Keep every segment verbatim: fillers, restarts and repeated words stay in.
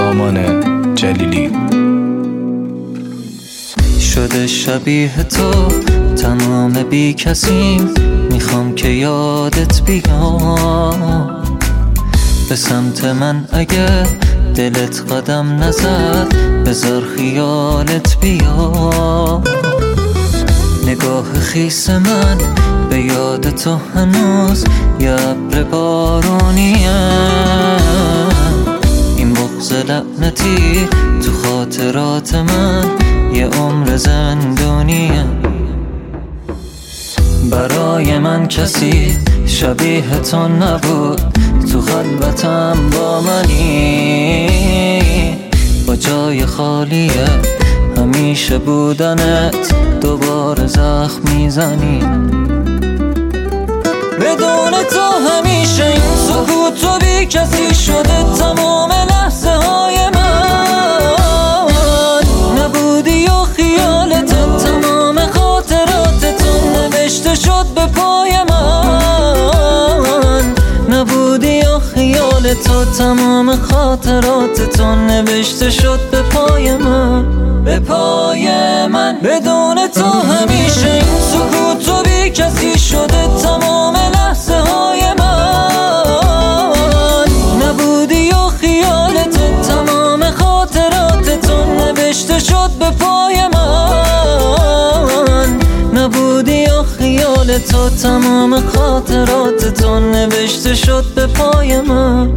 سامان جلیلی. شده شبیه تو تمام بی کسیم، میخوام که یادت بیام. به سمت من اگه دلت قدم نزد، بذار خیالت بیا. نگاه خیس من به یاد تو هنوز یه ابر بارونیه. این بغض لعنتی تو خاطرات من یه عمر زندونیه. برای من کسی شبیه تو نبود، تو خلوتم با منی. با جای خالیه همیشه بودنت، دوباره زخم میزنی. بدون تو همیشه این سکوت و بی کسی شده تمام لحظه های من. نبودی و خیالت تمام خاطراتتون نوشته شد به پای من. نبودی و خیال تو تمام خاطراتتون نوشته شد به پای من، به پای من. بدون تو همیشه این سکوت و بی کسی شده تمام لحظه های من. نبودی و خیالت تمام خاطراتتون نوشته شد به پای من. نبودی و خیال تو تمام خاطراتتون نوشته شد به پای من.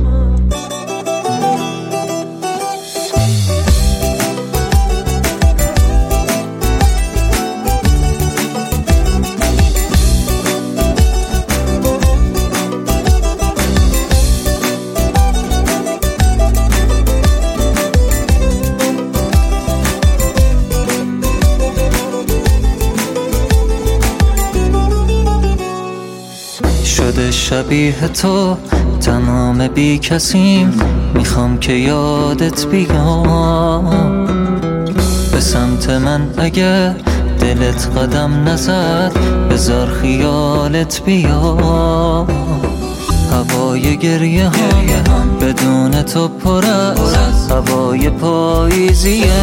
شده شبیه تو تمام بی کسیم، میخوام که یادت بیام. به سمت من اگه دلت قدم نزد، بذار خیالت بیا. هوای گریه هم بدون تو پر از هوای پاییزیه.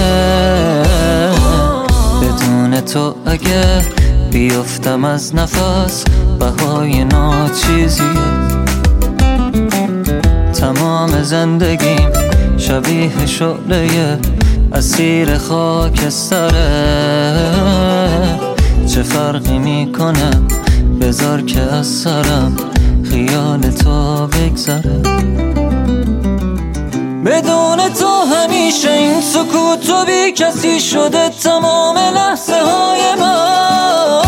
بدون تو اگه بیفتم از نفس، بهای ناچیزیه. تمام زندگیم شبیه شعله اسیر خاکستره. چه فرقی میکنه بذار که از سرم خیال تو بگذره. بدون تو همیشه این سکوت و بی کسی شده تمام لحظه های من.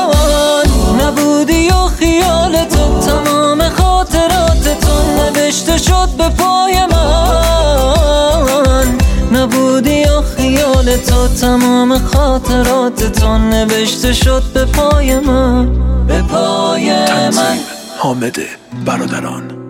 نبودی و خیالت تمام خاطراتتون نوشته شد به پای من. نبودی و خیال تو تمام خاطراتتون نوشته شد به پای من، به پای من. تنظیم حامد برادران.